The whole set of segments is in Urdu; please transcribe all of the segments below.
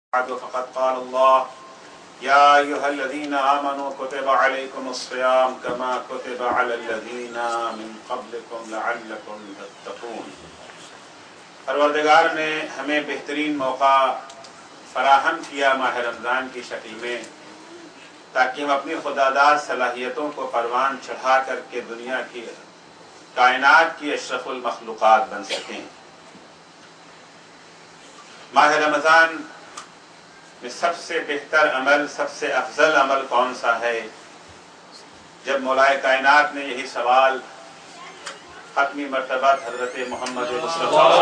فقد قال الله يا أيها الذين آمنوا كتب عليكم الصيام كما كتب على الذين من قبلكم لعلكم تتقون۔ پروردگار نے ہمیں بہترین موقع فراہم کیا ماہ رمضان کی شکل میں، تاکہ ہم اپنی خداداد صلاحیتوں کو پروان چڑھا کر کے دنیا کی کائنات کی اشرف المخلوقات بن سکیں۔ ماہ رمضان میں سب سے بہتر عمل، سب سے افضل عمل کون سا ہے؟ جب مولائے کائنات نے یہی سوال ختمی مرتبہ حضرت محمد مصطفیٰ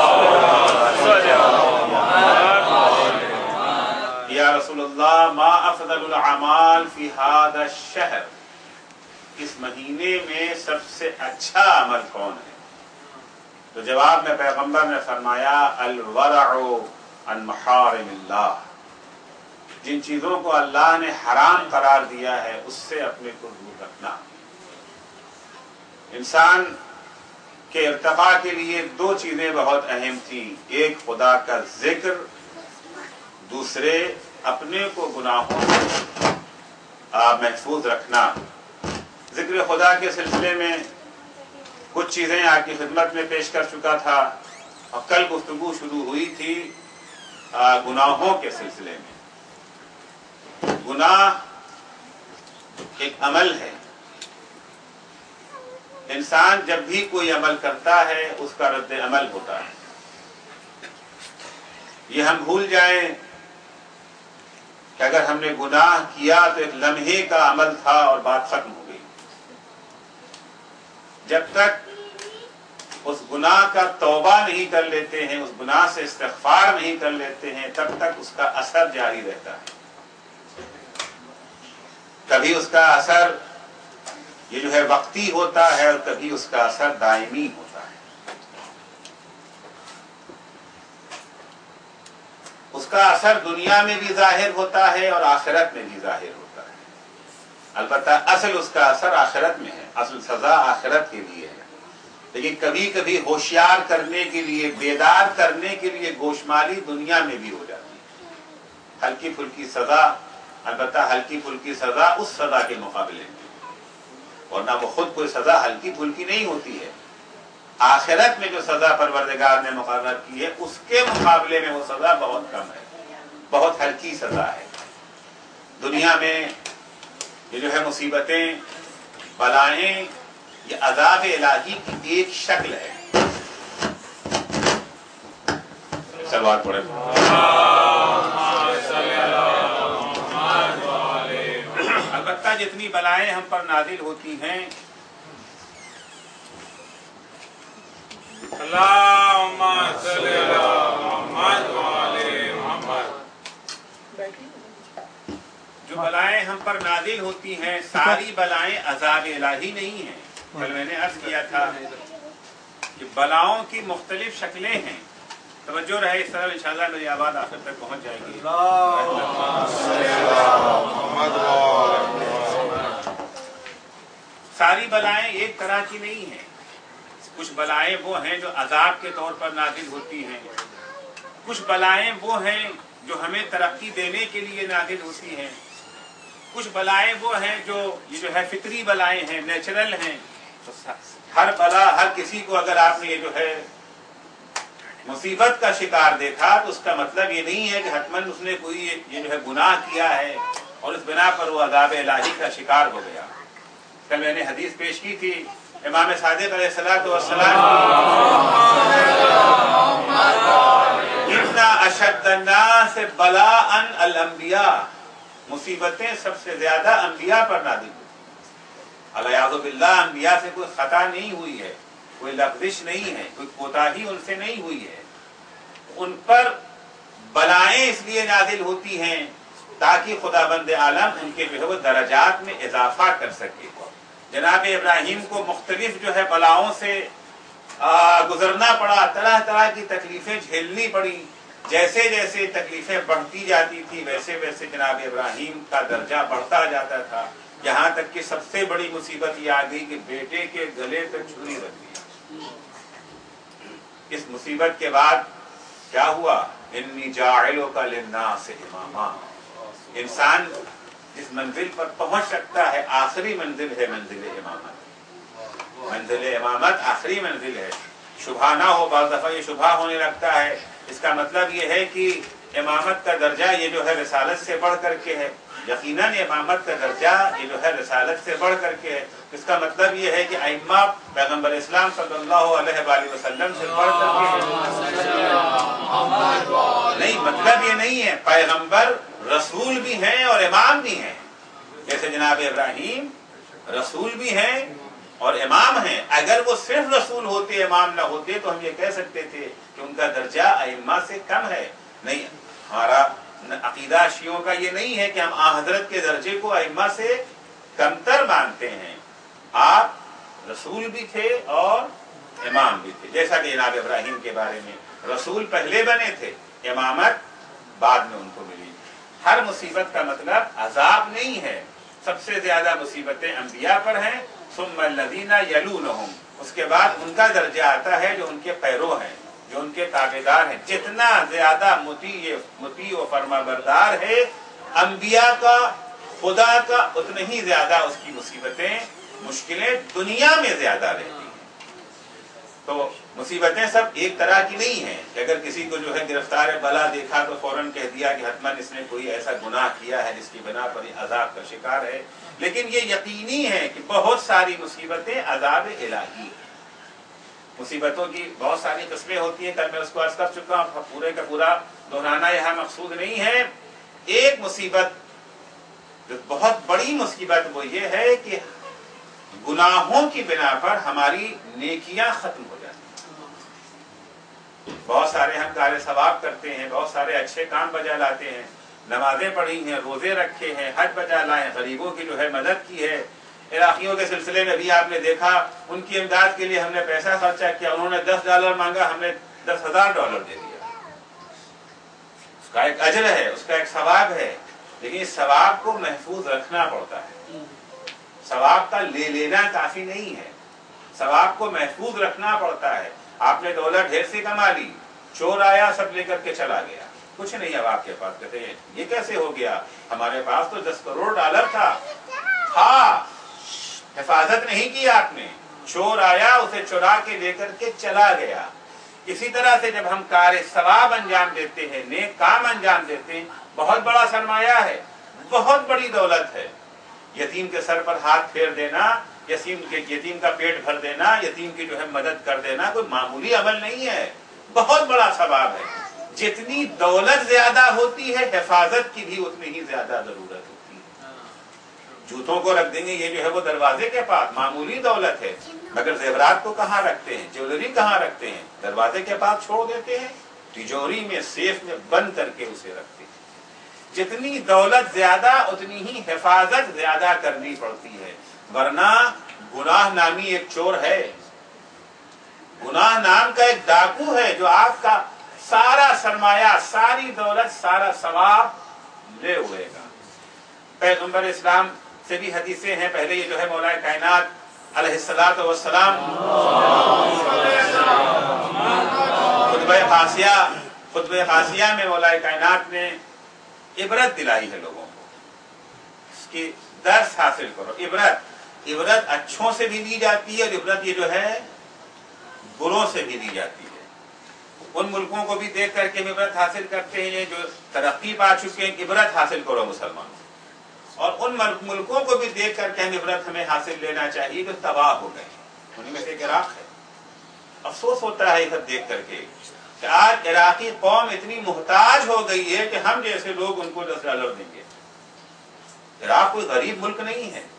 یا رسول اللہ ما افضل الاعمال فی هذا الشہر، اس مہینے میں سب سے اچھا عمل کون ہے؟ تو جواب میں پیغمبر نے فرمایا الورع عن محارم اللہ، جن چیزوں کو اللہ نے حرام قرار دیا ہے اس سے اپنے کو دور رکھنا۔ انسان کے ارتقاء کے لیے دو چیزیں بہت اہم تھیں، ایک خدا کا ذکر، دوسرے اپنے کو گناہوں سے محفوظ رکھنا۔ ذکر خدا کے سلسلے میں کچھ چیزیں آپ کی خدمت میں پیش کر چکا تھا، اور کل گفتگو شروع ہوئی تھی گناہوں کے سلسلے میں۔ گناہ ایک عمل ہے، انسان جب بھی کوئی عمل کرتا ہے اس کا رد عمل ہوتا ہے۔ یہ ہم بھول جائیں کہ اگر ہم نے گناہ کیا تو ایک لمحے کا عمل تھا اور بات ختم ہو گئی۔ جب تک اس گناہ کا توبہ نہیں کر لیتے ہیں، اس گناہ سے استغفار نہیں کر لیتے ہیں، تب تک اس کا اثر جاری رہتا ہے۔ کبھی اس کا اثر یہ جو ہے وقتی ہوتا ہے اور کبھی اس کا اثر دائمی ہوتا ہے۔ اس کا اثر دنیا میں بھی ظاہر ہوتا ہے اور آخرت میں بھی ظاہر ہوتا ہے۔ البتہ اصل اس کا اثر آخرت میں ہے، اصل سزا آخرت کے لیے ہے، لیکن کبھی کبھی ہوشیار کرنے کے لیے، بیدار کرنے کے لیے گوشمالی دنیا میں بھی ہو جاتی ہے۔ ہلکی پھلکی سزا، البتہ ہلکی پھلکی سزا اس سزا کے مقابلے میں، ورنہ وہ خود کوئی سزا ہلکی پھلکی نہیں ہوتی ہے۔ آخرت میں جو سزا پروردگار نے مقرر کی ہے اس کے مقابلے میں وہ سزا بہت کم ہے، بہت ہلکی سزا ہے۔ دنیا میں یہ جو ہے مصیبتیں، بلائیں، یہ عذاب الہی کی ایک شکل ہے۔ صلوات پڑھیں۔ البتہ جتنی بلائیں ہم پر نازل ہوتی ہیں، اللہم صلی علی محمد وعلی محمد، جو بلائیں ہم پر نازل ہوتی ہیں ساری بلائیں عذاب الہی نہیں ہیں۔ کل میں نے عرض کیا تھا کہ بلاؤں کی مختلف شکلیں ہیں۔ توجہ رہے، اس طرح انشاءاللہ میری آواز آخر تک پہنچ جائے گی۔ ساری بلائیں ایک طرح کی نہیں ہیں۔ کچھ بلائیں وہ ہیں جو عذاب کے طور پر نازل ہوتی ہیں، کچھ بلائیں وہ ہیں جو ہمیں ترقی دینے کے لیے نازل ہوتی ہیں، کچھ بلائیں وہ ہیں یہ جو ہے فطری بلائیں ہیں، نیچرل ہیں۔ تو ہر بلا، ہر کسی کو اگر آپ نے یہ جو ہے مصیبت کا شکار دیکھا تو اس کا مطلب یہ نہیں ہے کہ حتماً اس نے کوئی یہ جو ہے گناہ کیا ہے اور اس بنا پر وہ عذاب الہی کا شکار ہو گیا۔ کل میں نے حدیث پیش کی تھی امام صادق علیہ السلام کی، ان اشد الناس بلاء الانبیاء، مصیبتیں سب سے زیادہ انبیاء پر نازل ہوئی۔ الیاذ باللہ، انبیاء سے کوئی خطا نہیں ہوئی ہے، کوئی لغزش نہیں ہے، کوئی کوتاہی ان سے نہیں ہوئی ہے۔ ان پر بلائیں اس لیے نازل ہوتی ہیں تاکہ خدا بند عالم ان کے جو ہے وہ درجات میں اضافہ کر سکے۔ جناب ابراہیم کو مختلف جو ہے بلاؤں سے گزرنا پڑا، طرح طرح کی تکلیفیں جھیلنی پڑی۔ جیسے جیسے تکلیفیں بڑھتی جاتی تھی ویسے ویسے جناب ابراہیم کا درجہ بڑھتا جاتا تھا، یہاں تک کہ سب سے بڑی مصیبت یہ آ گئی کہ بیٹے کے گلے پہ چھری رکھ دی۔ اس مصیبت کے بعد کیا ہوا؟ انی جاعلک للناس اماما. انسان جس منزل پر پہنچ سکتا ہے آخری منزل ہے منزل امامت. منزل امامت آخری منزل ہے. شبہ نہ ہو، بعض دفعہ یہ شبہ ہونے لگتا ہے. اس کا مطلب یہ ہے کہ امامت کا درجہ یہ جو ہے رسالت سے بڑھ کر کے ہے. یقیناً امامت کا درجہ یہ جو ہے رسالت سے بڑھ کر کے ہے. اس کا مطلب یہ ہے کہ ائمہ پیغمبر اسلام صلی اللہ علیہ وآلہ وسلم سے بڑھ کر کے نہیں. مطلب یہ نہیں ہے، پیغمبر رسول بھی ہیں اور امام بھی ہیں. جیسے جناب ابراہیم رسول بھی ہیں اور امام ہیں. اگر وہ صرف رسول ہوتے امام نہ ہوتے تو ہم یہ کہہ سکتے تھے کہ ان کا درجہ ائمہ سے کم ہے. نہیں، ہمارا عقیدہ شیعوں کا یہ نہیں ہے کہ ہم حضرت کے درجے کو ائمہ سے کمتر مانتے ہیں. آپ رسول بھی تھے اور امام بھی تھے. جیسا کہ جناب ابراہیم کے بارے میں رسول پہلے بنے تھے، امامت بعد میں ان کو ملی. ہر مصیبت کا مطلب عذاب نہیں ہے. سب سے زیادہ مصیبتیں انبیاء پر ہیں، ثم الذین یلونہم، اس کے بعد ان کا درجہ آتا ہے جو ان کے پیرو ہیں، جو ان کے تابعدار ہیں. جتنا زیادہ مطیع و فرما بردار ہے انبیاء کا، خدا کا، اتنے ہی زیادہ اس کی مصیبتیں، مشکلیں دنیا میں زیادہ رہتی ہیں. تو مصیبتیں سب ایک طرح کی نہیں ہیں کہ اگر کسی کو جو ہے گرفتار بلا دیکھا تو فوراً کہہ دیا کہ حتماً اس نے کوئی ایسا گناہ کیا ہے جس کی بنا پر یہ عذاب کا شکار ہے. لیکن یہ یقینی ہے کہ بہت ساری مصیبتیں عذاب الہی. مصیبتوں کی بہت ساری قسمیں ہوتی ہیں، کل میں اس کو عرض کر چکا ہوں، پورے کا پورا دہرانا یہاں مقصود نہیں ہے. ایک مصیبت جو بہت بڑی مصیبت وہ یہ ہے کہ گناہوں کی بنا پر ہماری نیکیاں ختم ہو جاتی ہیں. بہت سارے ہم کار ثواب کرتے ہیں، بہت سارے اچھے کام بجا لاتے ہیں، نمازیں پڑھی ہیں، روزے رکھے ہیں، حج بجا لائے ہیں، غریبوں کی جو ہے مدد کی ہے. عراقیوں کے سلسلے میں بھی آپ نے دیکھا، ان کی امداد کے لیے ہم نے پیسہ خرچہ کیا. انہوں نے $10 مانگا، ہم نے $10,000 دے دیا. اس کا ایک اجر ہے، اس کا ایک ثواب ہے. لیکن اس ثواب کو محفوظ رکھنا پڑتا ہے. ثواب کا لے لینا کافی نہیں ہے، ثواب کو محفوظ رکھنا پڑتا ہے. آپ نے دولت ڈھیر سے کما لی، چور آیا سب لے کر کے چلا گیا، کچھ نہیں اب آپ کے پاس. کہتے ہیں یہ کیسے ہو گیا؟ ہمارے پاس تو $10 کروڑ تھا. حفاظت نہیں کی آپ نے. چور آیا، اسے چرا کے لے کر کے چلا گیا. اسی طرح سے جب ہم کار ثواب انجام دیتے ہیں، نیک کام انجام دیتے ہیں، بہت بڑا سرمایہ ہے، بہت بڑی دولت ہے. یتیم کے سر پر ہاتھ پھیر دینا، یتیم کا پیٹ بھر دینا، یتیم کی جو ہے مدد کر دینا کوئی معمولی عمل نہیں ہے، بہت بڑا ثواب ہے. جتنی دولت زیادہ ہوتی ہے حفاظت کی بھی اتنی ہی زیادہ ضرورت ہوتی ہے. جوتوں کو رکھ دیں گے یہ جو ہے وہ دروازے کے پاس، معمولی دولت ہے، مگر زیورات کو کہاں رکھتے ہیں، جیولری کہاں رکھتے ہیں؟ دروازے کے پاس چھوڑ دیتے ہیں، تجوری میں، سیف میں بند کر کے اسے رکھتے ہیں. جتنی دولت زیادہ اتنی ہی حفاظت زیادہ کرنی پڑتی ہے. ورنہ گناہ نامی ایک چور ہے، گناہ نام کا ایک ڈاکو ہے جو آپ کا سارا سرمایہ، ساری دولت، سارا ثواب لے ہوئے گا. پیغمبر اسلام سے بھی حدیثیں ہیں. پہلے یہ جو ہے مولا کائنات علیہ الصلوۃ والسلام خطبہ خاصیہ میں مولا کائنات نے عبرت دلائی ہے لوگوں کو. اس کی درس حاصل کرو. عبرت اچھوں سے بھی دی جاتی ہے اور عبرت یہ جو ہے بروں سے بھی دی جاتی ہے. ان ملکوں کو بھی دیکھ کر کے عبرت حاصل کرتے ہیں جو ترقی پا چکے ہیں. عبرت حاصل کرو مسلمانوں. اور ان ملکوں کو بھی دیکھ کر کے عبرت ہمیں حاصل لینا چاہیے جو تباہ ہو گئے. انہیں میں سے ایک عراق ہے. افسوس ہوتا ہے یہ سب دیکھ کر کے کہ آج عراقی قوم اتنی محتاج ہو گئی ہے کہ ہم جیسے لوگ ان کو $10 دیں گے. عراق کوئی غریب ملک نہیں ہے.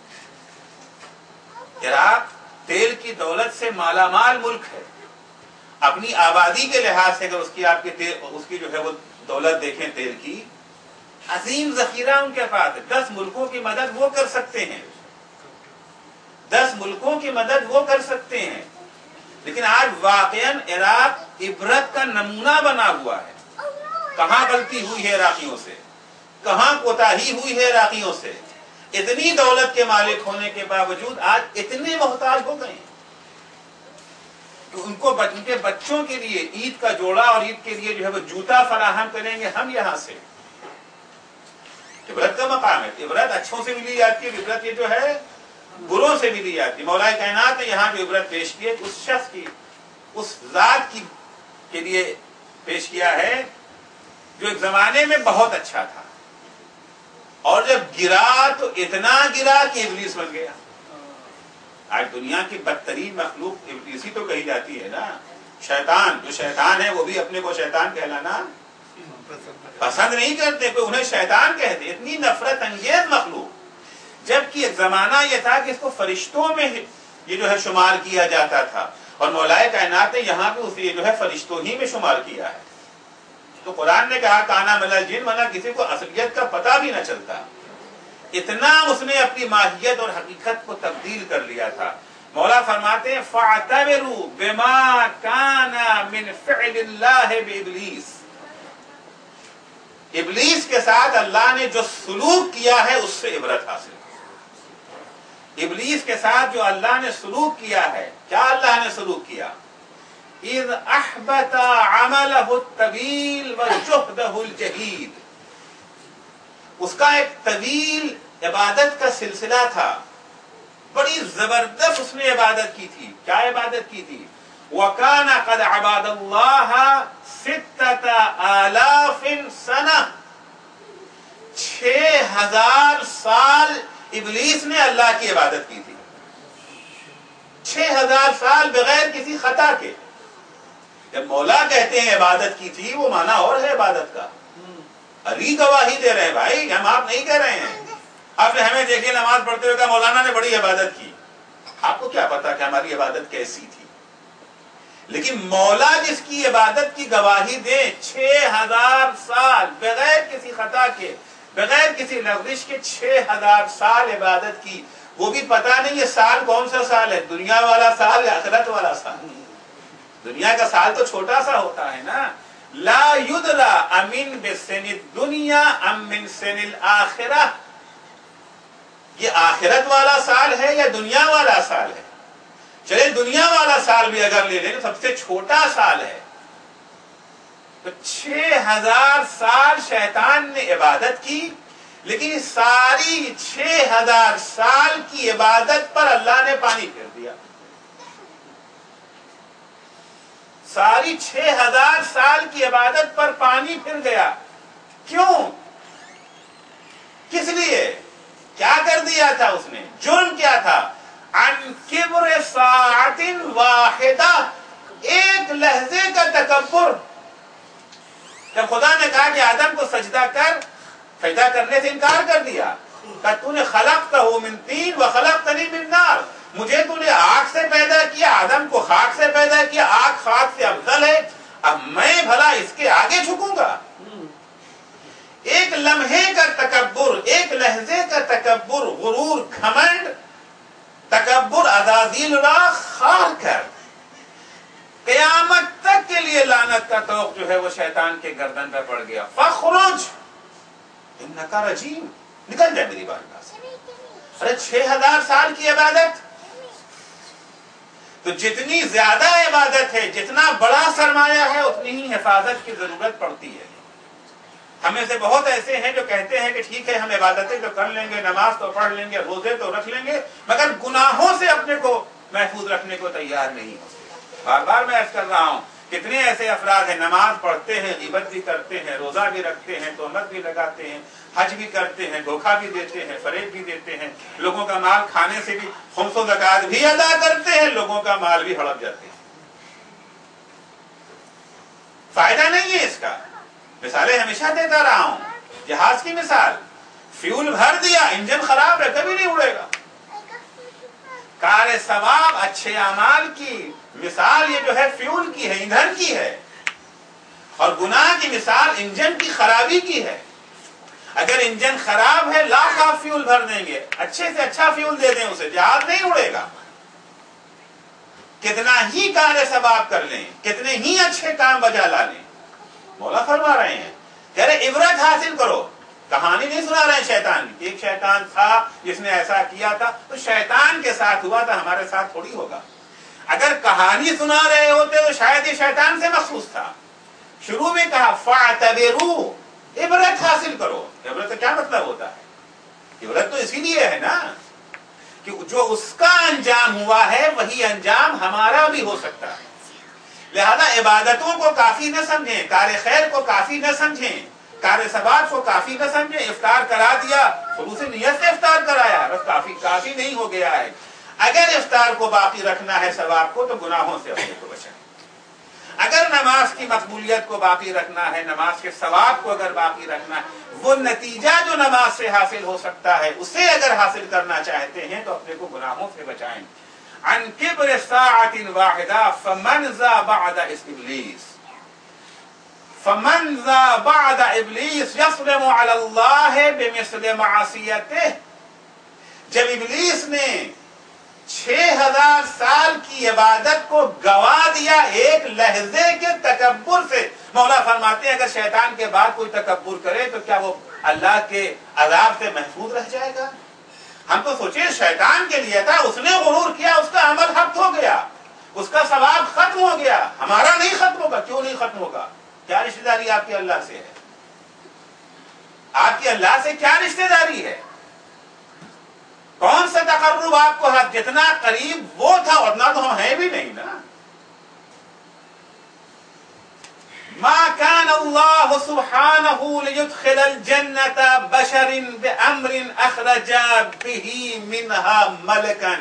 عراق تیل کی دولت سے مالا مال ملک ہے. اپنی آبادی کے لحاظ سے اگر اس کی جو ہے وہ دولت دیکھیں تیل کی، عظیم ذخیرہ ان کے پاس ہے. 10 ملکوں کی مدد وہ کر سکتے ہیں، 10 ملکوں کی مدد وہ کر سکتے ہیں. لیکن آج واقعاً عراق عبرت کا نمونہ بنا ہوا ہے. کہاں غلطی ہوئی ہے عراقیوں سے، کہاں کوتاہی ہوئی ہے عراقیوں سے. اتنی دولت کے مالک ہونے کے باوجود آج اتنے محتاج ہو گئے ہیں. ان کو ان کے بچوں کے لیے عید کا جوڑا اور عید کے لیے جو ہے وہ جوتا فراہم کریں گے ہم یہاں سے. عبرت کا مقام ہے. عبرت اچھوں سے بھی لی جاتی ہے, عبرت یہ جو ہے بروں سے بھی لی جاتی ہے. مولا کائنات نے یہاں جو عبرت پیش کی ہے اس شخص کی, اس ذات کی کے لیے پیش کیا ہے جو ایک زمانے میں بہت اچھا تھا اور جب گرا تو اتنا گرا کہ ابلیس بن گیا. آج دنیا کی بدترین مخلوق ابلیسی تو کہی جاتی ہے نا. شیطان, جو شیطان ہے وہ بھی اپنے کو شیطان کہلانا پسند نہیں کرتے, کوئی انہیں شیطان کہتے. اتنی نفرت انگیز مخلوق, جبکہ ایک زمانہ یہ تھا کہ اس کو فرشتوں میں یہ جو ہے شمار کیا جاتا تھا اور مولا کائنات نے یہاں پہ اسے جو ہے فرشتوں ہی میں شمار کیا ہے. تو قرآن نے کہا کانا ملا جن, منا کسی کو اصلیت کا پتہ بھی نہ چلتا. اتنا اس نے اپنی ماہیت اور حقیقت کو تبدیل کر لیا تھا. مولا فرماتے ہیں فَاعْتَبِرُوا بِمَا كَانَ مِنْ فِعْلِ اللَّهِ بِإِبْلِيسِ, ابلیس کے ساتھ اللہ نے جو سلوک کیا ہے اس سے عبرت حاصل. ابلیس کے ساتھ جو اللہ نے سلوک کیا ہے, کیا اللہ نے سلوک کیا؟ اِذْ أَحْبَتَ عَمَلَهُ الطَّوِيلَ وَجُهْدَهُ الْجَهِيدَ, اس کا ایک طویل عبادت کا سلسلہ تھا, بڑی زبردست اس نے عبادت کی تھی. کیا عبادت کی تھی؟ وَكَانَ قَدْ عَبَادَ اللَّهَ 6,000 سنہ, 6,000 سال ابلیس نے اللہ کی عبادت کی تھی. 6,000 سال بغیر کسی خطا کے. جب مولا کہتے ہیں عبادت کی تھی, وہ معنی اور ہے عبادت کا. علی گواہی دے رہے ہیں بھائی, ہم آپ نہیں کہہ رہے ہیں. آپ نے ہمیں دیکھیے نماز پڑھتے ہوئے کہا مولانا نے بڑی عبادت کی. آپ کو کیا پتا کہ ہماری عبادت کیسی تھی؟ لیکن مولا جس کی عبادت کی گواہی دے 6,000 سال بغیر کسی خطا کے, بغیر کسی لغزش کے 6,000 سال عبادت کی, وہ بھی پتا نہیں یہ سال کون سا سال ہے, دنیا والا سال یا آخرت والا سال. دنیا کا سال تو چھوٹا سا ہوتا ہے نا. لا یدرا امن بسن الدنیا ام من سن الاخرہ, یہ آخرت والا سال ہے یا دنیا والا سال ہے. چلے دنیا والا سال بھی اگر لے لیں تو سب سے چھوٹا سال ہے. تو 6,000 سال شیطان نے عبادت کی, لیکن ساری 6,000 سال کی عبادت پر اللہ نے پانی پھیر دیا. ساری 6,000 سال کی عبادت پر پانی پھر گیا. کیوں؟ کس لیے؟ کیا کر دیا تھا اس نے؟ جرم کیا تھا؟ عن کبر ساعت واحدہ, ایک لحظے کا تکبر. جب خدا نے کہا کہ آدم کو سجدہ کر, سجدہ کرنے سے انکار کر دیا. کہ تو نے خلقتہ من طین وخلقتنی من نار, مجھے تو نے آگ سے پیدا کیا, آدم کو خاک سے پیدا کیا, آگ خاک سے افضل ہے, اب میں بھلا اس کے آگے جھکوں گا؟ ایک لمحے کا تکبر, ایک لحظے کا تکبر, غرور, گھمنڈ, تکبر عزازیل را خار کر قیامت تک کے لیے لعنت کا طوق جو ہے وہ شیطان کے گردن پہ پڑ گیا. فخرج انکا رجیم, نکل جائے میری بارگاہ سے. ارے 6,000 سال کی عبادت, تو جتنی زیادہ عبادت ہے, جتنا بڑا سرمایہ ہے, اتنی ہی حفاظت کی ضرورت پڑتی ہے. ہمیں سے بہت ایسے ہیں جو کہتے ہیں کہ ٹھیک ہے ہم عبادتیں تو کر لیں گے, نماز تو پڑھ لیں گے, روزے تو رکھ لیں گے, مگر گناہوں سے اپنے کو محفوظ رکھنے کو تیار نہیں ہوتے. بار بار میں عرض کر رہا ہوں, کتنے ایسے افراد ہیں نماز پڑھتے ہیں, غیبت بھی کرتے ہیں, روزہ بھی رکھتے ہیں, تہمت بھی لگاتے ہیں, حج بھی کرتے ہیں, دھوکہ بھی دیتے ہیں, فریب بھی دیتے ہیں, لوگوں کا مال کھانے سے بھی خمس و زکات بھی ادا کرتے ہیں, لوگوں کا مال بھی ہڑپ جاتے ہیں. فائدہ نہیں ہے اس کا. مثالیں ہمیشہ دیتا رہا ہوں. جہاز کی مثال, فیول بھر دیا, انجن خراب ہے, کبھی نہیں اڑے گا. کار ثواب, اچھے اعمال کی مثال یہ جو ہے فیول کی ہے, ایندھن کی ہے, اور گناہ کی مثال انجن کی خرابی کی ہے. اگر انجن خراب ہے, لاکھ آپ فیول بھر دیں گے, اچھے سے اچھا فیول دے دیں اسے, جہاز نہیں اڑے گا. کتنا ہی کار ثواب کر لیں, کتنے ہی اچھے کام بجا لا لیں, مولا فرما رہے ہیں کہہ رہے عبرت حاصل کرو. کہانی نہیں سنا رہے ہیں شیطان کی. ایک شیطان تھا جس نے ایسا کیا تھا, تو شیطان کے ساتھ ہوا تھا, ہمارے ساتھ تھوڑی ہوگا. اگر کہانی سنا رہے ہوتے تو شاید یہ شیطان سے مخصوص تھا. شروع میں کہا فاعتبروا، عبرت حاصل کرو. عبرت کا کیا مطلب ہوتا ہے؟ عبرت تو اسی لیے ہے نا کہ جو اس کا انجام ہوا ہے وہی انجام ہمارا بھی ہو سکتا ہے. لہذا عبادتوں کو کافی نہ سمجھیں، کار خیر کو کافی نہ سمجھیں، کار ثواب کو کافی نہ سمجھیں. افطار کرا دیا، شروع سے نیت سے افطار کرایا، بس کافی نہیں ہو گیا ہے. اگر افطار کو باقی رکھنا ہے ثواب کو تو گناہوں سے اپنے کو بچائیں. اگر نماز کی مقبولیت کو باقی رکھنا ہے، نماز کے ثواب کو اگر باقی رکھنا ہے، وہ نتیجہ جو نماز سے حاصل ہو سکتا ہے اسے اگر حاصل کرنا چاہتے ہیں تو اپنے کو گناہوں سے بچائیں. عن کبر ساعۃ واحدہ فمن ذا بعد ابلیس فمن ذا بعد ابلیس یصرم علی اللہ بمثل معصیتہ. جب ابلیس نے 6000 سال کی عبادت کو گوا دیا ایک لحظے کے تکبر سے، مولا فرماتے ہیں اگر شیطان کے بعد کوئی تکبر کرے تو کیا وہ اللہ کے عذاب سے محفوظ رہ جائے گا؟ ہم تو سوچیں شیطان کے لیے تھا، اس نے غرور کیا، اس کا عمل ختم ہو گیا، اس کا ثواب ختم ہو گیا. ہمارا نہیں ختم ہوگا. کیوں نہیں ختم ہوگا؟ کیا رشتہ داری آپ کی اللہ سے ہے؟ آپ کی اللہ سے کیا رشتہ داری ہے؟ کون سا تقرب آپ کو ہے؟ جتنا قریب وہ تھا اتنا تو ہم ہیں بھی نہیں نا. ما كان الله سبحانه ليدخل الجنة بشر بأمر أخرج به منها ملكا.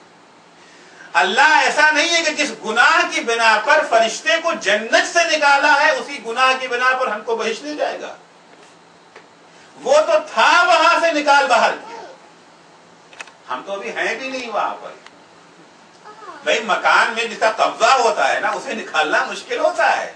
اللہ ایسا نہیں ہے کہ جس گناہ کی بنا پر فرشتے کو جنت سے نکالا ہے اسی گناہ کی بنا پر ہم کو بہشت نہیں جائے گا. وہ تو تھا وہاں سے نکال باہر کیا، ہم تو ابھی ہیں بھی نہیں وہاں پر. بھائی مکان میں جس کا قبضہ ہوتا ہے نا اسے نکالنا مشکل ہوتا ہے.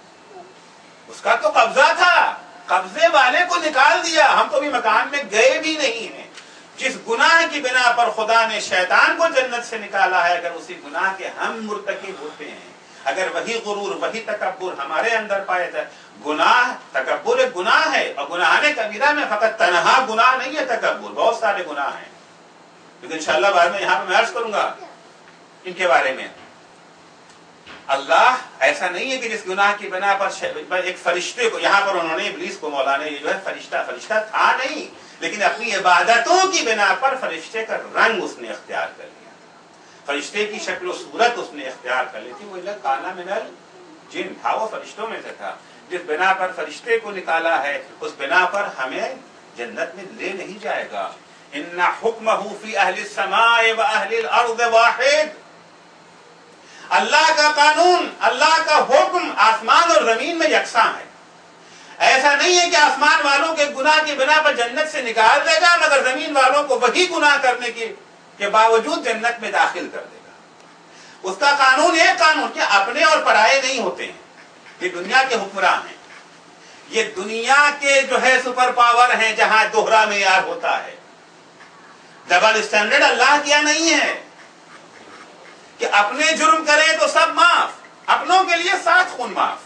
اس کا تو قبضہ تھا، قبضے والے کو نکال دیا. ہم تو بھی مکان میں گئے بھی نہیں ہیں. جس گناہ کی بنا پر خدا نے شیطان کو جنت سے نکالا ہے اگر اسی گناہ کے ہم مرتکب ہوتے ہیں، اگر وہی غرور وہی تکبر ہمارے اندر پائے جائے. گناہ تکبر ایک گناہ ہے، اور گناہ کبیرہ میں فقط تنہا گناہ نہیں ہے تکبر، بہت سارے گناہ ہیں. لیکن انشاءاللہ بعد میں یہاں پہ میں عرض کروں گا ان کے بارے میں. اللہ ایسا نہیں ہے کہ جس گناہ کی بنا پر ایک فرشتے کو، یہاں پر انہوں نے ابلیس کو مولا نے یہ جو ہے فرشتہ تھا نہیں، لیکن اپنی عبادتوں کی بنا پر فرشتے کا رنگ اس نے اختیار کر لیا، فرشتے کی شکل و صورت اس نے اختیار کر لی تھی. وہ کانا من الجن تھا، وہ فرشتوں میں سے تھا. جس بنا پر فرشتے کو نکالا ہے اس بنا پر ہمیں جنت میں لے نہیں جائے گا. ان حکمہ فی اہل السماء و اہل الارض واحد. اللہ کا قانون، اللہ کا حکم آسمان اور زمین میں یکساں ہے. ایسا نہیں ہے کہ آسمان والوں کے گناہ کی بنا پر جنت سے نکال دے گا مگر زمین والوں کو وہی گناہ کرنے کے باوجود جنت میں داخل کر دے گا. اس کا قانون یہ قانون کہ اپنے اور پرائے نہیں ہوتے ہیں. یہ دنیا کے حکمران ہیں، یہ دنیا کے جو ہے سپر پاور ہیں جہاں دوہرا معیار ہوتا ہے. ڈبل اسٹینڈرڈ اللہ کیا نہیں ہے کہ اپنے جرم کریں تو سب معاف، اپنوں کے لیے 7 خون معاف.